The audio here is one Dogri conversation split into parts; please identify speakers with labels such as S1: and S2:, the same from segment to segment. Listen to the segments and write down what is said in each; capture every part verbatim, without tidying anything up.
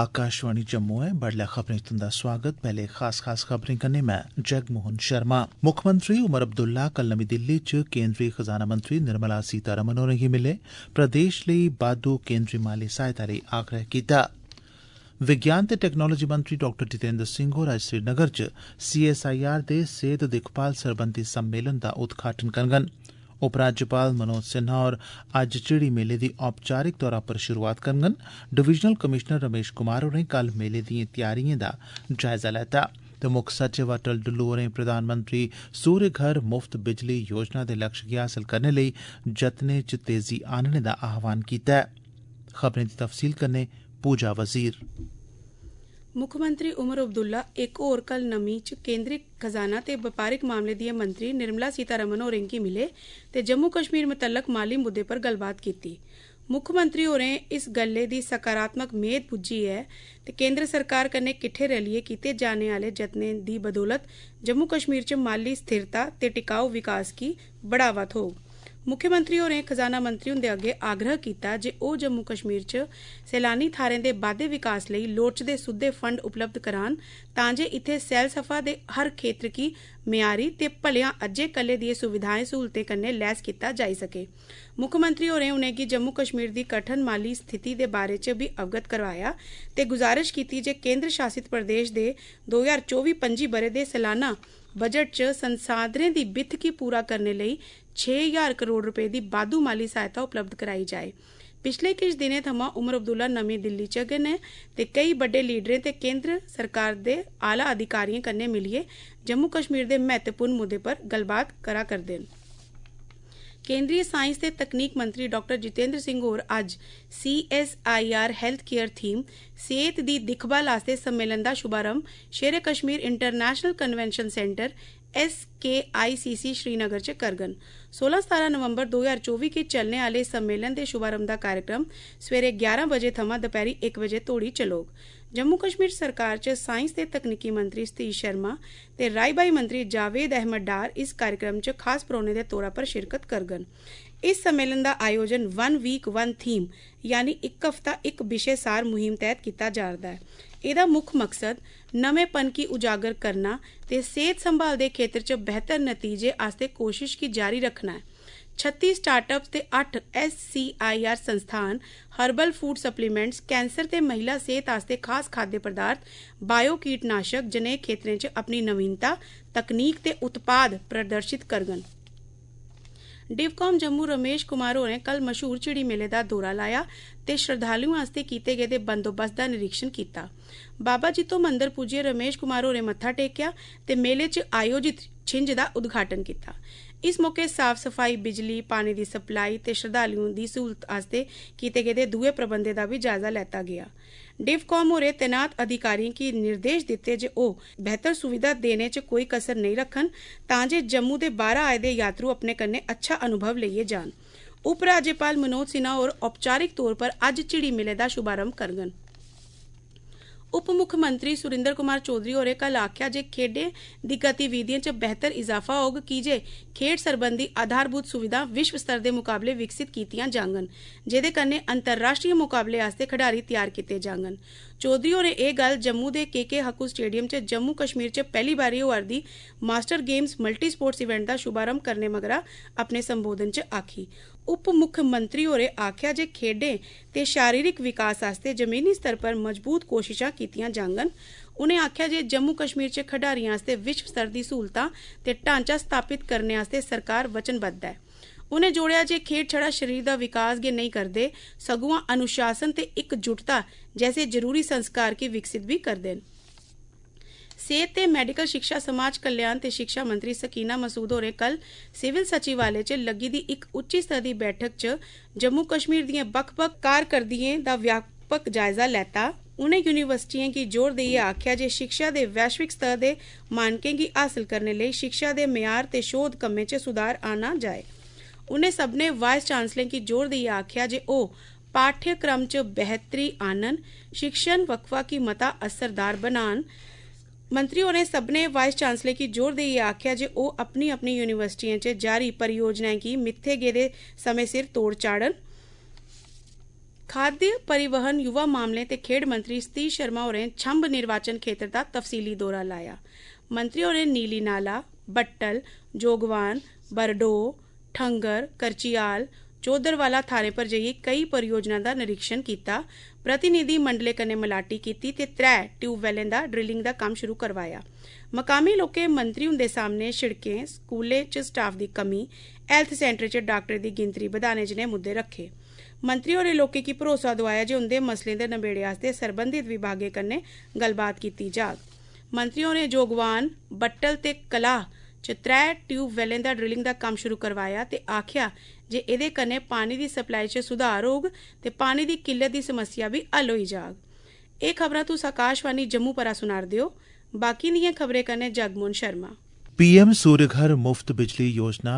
S1: आकाशवाणी जम्मू है। बडलै खबरें च तुंदा स्वागत। पैह्ले खास खास खबरें कन्नै मैं जगमोहन शर्मा। मुक्खमंत्री उमर अब्दुल्ला कल नमीं दिल्ली च केंद्री खजाना मंत्री निर्मला सीतारमण होरें गी मिले। प्रदेश लेई बाद्दू केंद्री माली सहायता लेई आग्रह कीता। विज्ञान ते टैक्नोलोजी मंत्री डाक्टर जितेंद्र सिंह होर अज्ज श्रीनगर च सीएसआईआर दे सेहत दिक्खभाल सरबंधी सम्मेलन दा उद्घाटन करङन। उपराज्यपाल मनोज सिन्हा होर अज्ज झिड़ी मेले दी औपचारिक तौरा पर शुरुआत करङन। डिवीजनल कमिशनर रमेश कुमार होरें कल मेले दिएं त्यारिएं दा जायजा लैता ते मुक्ख सचिव अटल डुल्लू होरें प्रधानमंत्री सूर्य घर मुफ्त बिजली योजना दे लक्ष्य गी हासल करने लेई जतनें च तेजी आनने दा आह्वान कीता ऐ। खबरें दी तफसील कन्नै पूजा वजीर।
S2: मुक्खमंत्री उमर अब्दुल्ला इक होर कल नमीं च केंद्री खजाना ते बपारिक मामले दियां मंत्री निर्मला सीतारमण होरें गी मिले ते जम्मू कश्मीर मुतल्लक माली मुद्दे पर गल्लबात कीती। मुक्खमंत्री होरें इस गल्लै दी सकारात्मक मेद बुज्झी ऐ ते केंद्र सरकार कन्नै किट्ठे रलियै कीते जाने आह्ले जतनें दी बदौलत जम्मू कश्मीर च माली स्थिरता ते टिकाऊ विकास गी बढ़ावा थ्होग। मुख्यमंत्री होरें खजाना मंत्री हुंदे अग्गे आग्रह कीता जे ओह् जम्मू कश्मीर च सैलानी थाह्रें दे बाद्धे विकास लेई लोड़चदे सुद्दे फंड उपलब्ध करान तां जे इत्थै सैलसफा दे हर खेत्र गी म्यारी ते भलेआं अज्जै कल्लै दिएं सुविधाएं सहूलतें कन्नै लैस कीता जाई सकै। मुक्खमंत्री होरें उनेंगी जम्मू कश्मीर दी कठन माली स्थिति दे बारे च बी अवगत करवाया ते गुजारिश कीती जे केंद्र शासित प्रदेश दे दो ज्हार चौबी पंजी ब'रे दे सालाना बजट च संसाधनें दी बित्थ गी पूरा करने लेई छे ज्हार करोड़ रपे दी बाद्धू माली सहायता उपलब्ध कराई जाए। पिछले किश दिनें थमां उमर अब्दुल्ला नमीं दिल्ली च गै न ते केई बड्डे लीडरें ते केंद्र सरकार दे आला अधिकारियें कन्नै मिलियै जम्मू कश्मीर दे महत्वपूर्ण मुद्दे पर गल्लबात करा करदे न। केंद्रीय साइंस ते तकनीक मंत्री डाक्टर जितेंद्र सिंह होर अज्ज सीएसआईआर हैल्थ केयर थीम सेहत दी दिक्खभाल आस्तै सम्मेलन दा शुभारंभ Shere Kashmir international convention centre S K I C C Srinagar च करगन। सोलह सतारां नवंबर दो ज्हार चौबी गी चलने आह्ले सम्मेलन दे शुभारंभ दा कार्यक्रम सवेरे ग्यारह बजे थमां दपैह्री इक बजे तोड़ी चलोग। जम्मू कश्मीर सरकार च साइंस ते तकनीकी मंत्री सतीश शर्मा ते राई बाई मंत्री जावेद अहमद डार इस कार्यक्रम च खास परौह्ने दे तौरा पर शिरकत करगन। इस सम्मेलन दा आयोजन वन वीक वन थीम यानी इक हफ्ता इक विशे सार मुहिम तैह्त कीता जा'रदा ऐ। एह्दा मुक्ख मकसद नमेंपन गी उजागर करना ते सेहत संभाल दे खेतर च बेहतर नतीजे आस्तै कोशिश गी जारी रखना ऐ। छत्ती स्टार्टअप्स ते अट्ठ एस सी आई आर संस्थान हर्बल फूड सप्लीमेंट्स, कैंसर ते महिला सेहत आस्तै खास खाद्य पदार्थ, बायो कीटनाशक जनेह् खेत्रें च अपनी नवीनता, तकनीक ते उत्पाद प्रदर्शित करङन। डिवकाम जम्मू रमेश कुमार होरें कल मशहूर झिड़ी मेले दा दौरा लाया ते श्रद्धालुएं आस्तै कीते गेदे बंदोबस्त दा निरीक्षण कीता। बाबा जित्तो मंदर पुज्जियै रमेश कुमार होरें मत्था टेकेआ ते मेले च आयोजित छिंज दा उद्घाटन कीता। इस मौके साफ सफाई, बिजली, पानी दी सप्लाई ते श्रद्धालुएं दी सहूलत आस्तै कीते गेदे दुए प्रबंधें दा बी जायजा लैता गेआ। डिवकाम होरें तैनात अधिकारियें गी निर्देश दित्ते जे ओह् बेहतर सुविधा देने च कोई कसर नेईं रक्खन तां जे जम्मू दे बाह्रा आए दे यात्रु अपने कन्नै अच्छा अनुभव लेइयै जान। उपराज्यपाल मनोज सिन्हा होर औपचारिक तौर पर अज्ज झिड़ी मेले दा शुभारंभ करङन। उप मुक्खमंत्री सुरिंदर कुमार चौधरी होरें कल आखेआ जे खेड्डें दी गतिविधियें च बेहतर इजाफा होग की जे खेड्ड सरबंधी आधारभूत सुविधां विश्व स्तर दे मुकाबले विकसित कीतियां जाङन जेह्दे कन्नै अंतर्राष्ट्रीय मुकाबले आस्तै खडारी त्यार कीते जाङन। चौधरी होरें एह् गल्ल जम्मू दे के के हक्कू स्टेडियम च जम्मू कश्मीर च पैह्ली बारी होआ'रदी master games multi sports event दा शुभारंभ करने मगरा अपने संबोधन च आखी। उप मुक्खमंत्री होरें आखेआ जे खेड्डें ते शारीरिक विकास आस्तै जमीनी स्तर पर मजबूत कोशिशां कीतियां जाङन। उनें आखेआ जे जम्मू कश्मीर च खडारियें आस्तै विश्व स्तर दी सहूलतां ते ढांचा स्थापित करने आस्तै सरकार वचनबद्ध ऐ। उनें जोड़ेआ जे खेड्ड छड़ा शरीर दा विकास गै नेईं करदे सगुआं अनुशासन ते इकजुटता जैसे जरूरी संस्कार गी विकसित भी करदे न। सेहत ते मैडिकल शिक्षा, समाज कल्याण ते शिक्षा मंत्री सकीना मसूद होरें कल सिविल सचिवालय च लग्गी दी इक उच्ची स्तर दी बैठक च जम्मू कश्मीर दिएं बक्ख-बक्ख कारकरदियें दा व्यापक जायजा लैता। उनें यूनिवर्सिटियें गी जोर देइयै आखेआ जे शिक्षा दे वैश्विक स्तर दे मानकें गी हासल करने लेई शिक्षा दे म्यार ते शोध कम्में च सुधार आना जाए। उनें सभनें वाइस चांसलरें गी जोर देइयै आखेआ जे ओह् पाठ्यक्रम च बेहतरी आह्नन, शिक्षण वक्फा गी मता असरदार बनान। मंत्री होरें सभनें वाइस चांसलरें गी जोर देइयै आखेआ जे ओह् अपनी अपनी यूनिवर्सिटियें च जारी परियोजनाएं गी मित्थे गेदे समें सिर तोड़ चाढ़न। खाद्य परिवहन युवा मामले ते खेड मंत्री सतीश शर्मा होरें छंब निर्वाचन खेतर दा तफसीली दौरा लाया। मंत्री होरें नीली नाला, बट्टल, जोगवान, बरडोह, ठंगर, करचियाल, चौधरवाला थाह्रें पर जाइयै कई परियोजना दा निरीक्षण कीता, प्रतिनिधि मंडलें कन्नै मलाटी कीती ते त्रै ट्यूबवैलें दा ड्रिलिंग दा कम्म शुरू करवाया। मकामी लोकें मंत्री हुंदे सामने शिड़कें, स्कूलें च स्टाफ दी कमी, हैल्थ सेंटर च डाक्टरें दी गिनतरी बधाने जनेह् मुद्दे रखे। मंत्री होरें लोकें गी भरोसा दोआया जे उंदे मसलें दे नबेड़े आस्तै सरबंधित विभागें कन्नै गल्लबात कीती जाग। मंत्री होरें जोगवान, बट्टल ते कलाह च त्रै ट्यूबवैलें दा ड्रिलिंग दा कम्म शुरू करवाया ते आखेआ जे एह्दे कन्नै पानी दी सप्लाई च सुधार होग ते पानी दी किल्लत दी समस्या बी हल होई जाग। एह् खबरां तुस आकाशवाणी जम्मू परा सुना'रदे ओ। बाकी दियें खबरें कन्नै जगमोहन शर्मा।
S1: पीएम सूर्यघर मुफ्त बिजली योजना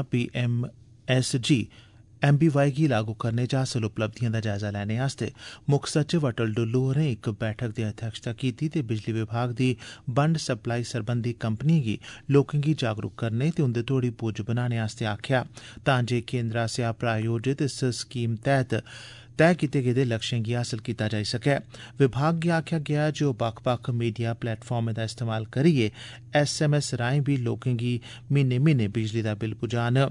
S1: पीएमएसजी एमबीवाई गी लागू करने च हासल उपलब्धियें दा जायजा लैने आस्तै मुक्ख सचिव अटल डुल्लू होरें इक बैठक दी अध्यक्षता कीती ते बिजली विभाग दी बंड सप्लाई सरबंधी कंपनियें गी लोकें गी जागरूक करने ते उंदे तोड़ी पुज्ज बनाने आस्तै आखेआ तां जे केंद्र आसेआ प्रायोजित इस स्कीम तैह्त तय कीते गेदे लक्ष्यें गी हासल कीता जाई सकै। विभाग गी आखेआ गेआ जे ओह् बक्ख बक्ख मीडिया प्लेटफार्में दा इस्तेमाल करियै एसएमएस राएं बी लोकें गी म्हीने म्हीने बिजली दा बिल पुजान।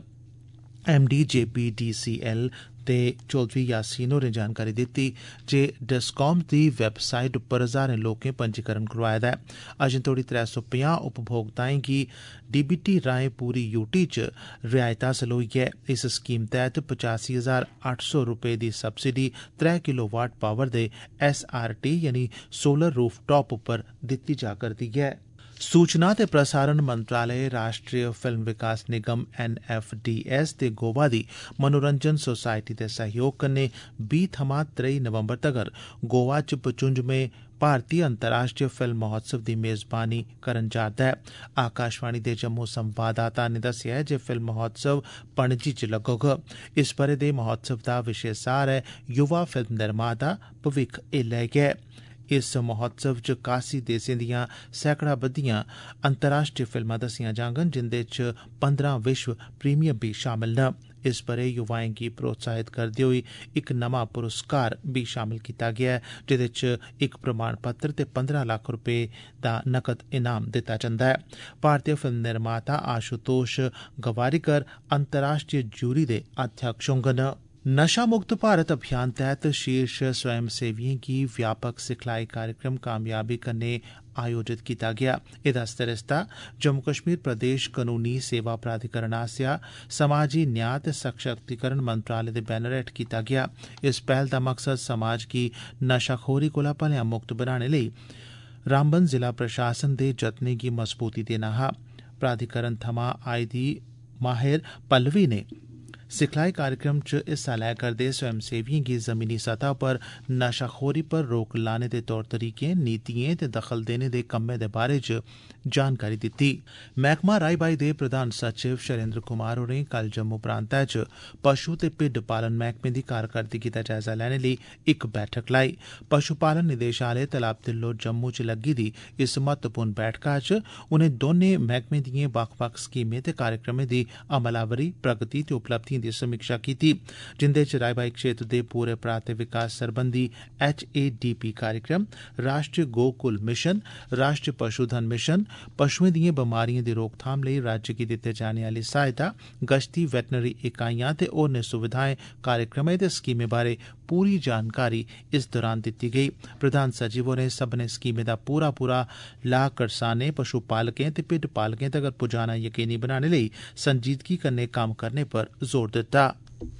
S1: एमडी जेपीडीसीएल ते चौधरी यासीन होरें जानकारी दित्ती जे डिस्कॉम दी वैबसाइट उप्पर हजारें लोकें पंजीकरण करोआए दा ऐ। अजें तोड़ी त्रै सौ पंजाह् उपभोक्ताएं गी डीबीटी राएं पूरी यूटी च रियायत हासल होई ऐ। इस स्कीम तैह्त पचासी हजार अट्ठ सौ रपेऽ दी सब्सिडी त्रै किलो वाट पावर दे एसआरटी यानी सोलर रूफ टॉप उप्पर दित्ती जा करदी ऐ। सूचना ते प्रसारण मंत्रालय, राष्ट्रीय फिल्म विकास निगम एनएफडीएस ते गोवा दी मनोरंजन सोसाइटी दे सहयोग कन्नै बीह् थमां त्रेई नवंबर तगर गोवा च पचुंजमें भारतीय अंतर्राष्ट्रीय फिल्म महोत्सव दी मेजबानी करन जा'रदा ऐ। आकाशवाणी दे जम्मू संवाददाता ने दस्सेआ जे फिल्म महोत्सव पणजी च लग्गोग। इस ब'रे दे महोत्सव दा विशे सार ऐ युवा फिल्म निर्माता भविक्ख एल्लै गै। इस महोत्सव च कासी देसें दियां सैकड़ा बद्दियां अंतर्राष्ट्रीय फिल्मां दस्सियां जाङन, जिंदे च पंद्रह विश्व प्रीमियर भी शामिल न। इस ब'रे युवाएं गी प्रोत्साहित करदे होई इक नमां पुरस्कार भी शामिल कीता गेआ ऐ, जेह्दे च इक प्रमाण पत्र ते पंद्रह लक्ख रपेऽ दा नकद इनाम दित्ता जंदा ऐ। भारतीय फिल्म निर्माता आशुतोष गवारीकर अंतर्राष्ट्रीय जूरी दे अध्यक्ष होङन। नशा मुक्त भारत अभियान तैह्त शीर्ष स्वयंसेवियें गी व्यापक सिखलाई कार्यक्रम कामयाबी कन्नै आयोजित कीता गेआ। एह्दा सरिस्ता जम्मू कश्मीर प्रदेश कानूनी सेवा प्राधिकरण आसेआ समाजी न्याय ते सशक्तिकरण मंत्रालय दे बैनर हेठ कीता गेआ। इस पैह्ल दा मकसद समाज गी नशाखोरी कोला भलेआं मुक्त बनाने लेई रामबन जिला प्रशासन दे जतनें गी मजबूती देना हा। प्राधिकरण थमां आई दी माहिर पल्लवी ने सिखलाई कार्यक्रम च हिस्सा लै करदे स्वयंसेवियें गी जमीनी सतह पर नशाखोरी पर रोक लाने दे तौर तरीकें, नीतिएं ते दखल देने दे कम्मै दे बारे च जानकारी दित्ती। मैह्कमा राई बाई दे प्रधान सचिव शैलेंद्र कुमार होरें कल जम्मू प्रांतै च पशु ते भिड्ड पालन मैह्कमे दी कारकरदगी दा जायजा लैने लेई इक बैठक लाई। पशु पालन निदेशालय तलाब तिल्लो जम्मू च लग्गी दी इस महत्वपूर्ण बैठका च उनें दौनें मैह्कमें दिएं बक्ख बक्ख स्कीमें ते कार्यक्रमें दी अमलावरी, प्रगति ते उपलब्धिएं दी समीक्षा कीती, जिंदे च राई बाई क्षेत्र दे पूरे पराते विकास सरबंधी एच ए डी पी कार्यक्रम, राष्ट्रीय गोकुल मिशन, राष्ट्रीय पशुधन मिशन, पशुएं दिएं बमारिएं दी रोकथाम लेई राज्य गी दित्ते जाने आह्ली सहायता, गश्ती वेटनरी इकाइयां ते होरनें सुविधाएं कार्यक्रमें ते स्कीमें बारे पूरी जानकारी इस दौरान दित्ती गेई। प्रधान सचिव होरें सब्भनें स्कीमें दा पूरा पूरा लाह करसानें, पशु पालकें ते भिड्ड पालकें तगर पुजाना यकीनी बनाने लेई संजीदगी कन्नै कम्म करने पर जोर दित्ता।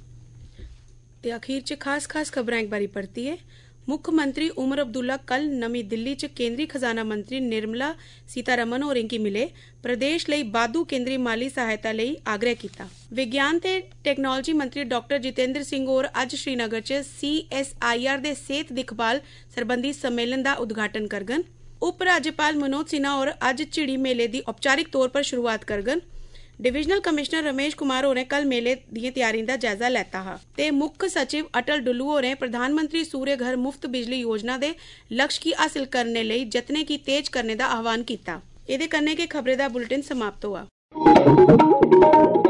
S2: ते अखीर च खास खास खबरां एक बारी परतियै। मुक्खमंत्री उमर अब्दुल्ला कल नमीं दिल्ली च केंद्री खजाना मंत्री निर्मला सीतारमण होरें गी मिले, प्रदेश लेई बाद्धू केंद्री माली सहायता लेई आग्रह कीता। विज्ञान ते टैक्नोलोजी मंत्री डॉक्टर जितेंद्र सिंह होर अज्ज श्रीनगर च C S I are they सेहत दिक्खभाल सरबंधी सम्मेलन दा उद्घाटन करङन। उप राज्यपाल मनोज सिन्हा होर अज्ज झिड़ी मेले दी औपचारिक तौर पर शुरुआत करङन। डिविजनल कमिश्नर रमेश कुमार होरें कल मेले दिएं तैयारिएं दा जायजा लैता हा ते मुक्ख सचिव अटल डुल्लू होरें प्रधानमंत्री सूर्य घर मुफ्त बिजली योजना दे लक्ष्य गी हासिल करने लेई जतनें गी तेज करने दा आह्वान कीता। एह्दे कन्नै गै खबरें दा बुलेटिन समाप्त होआ।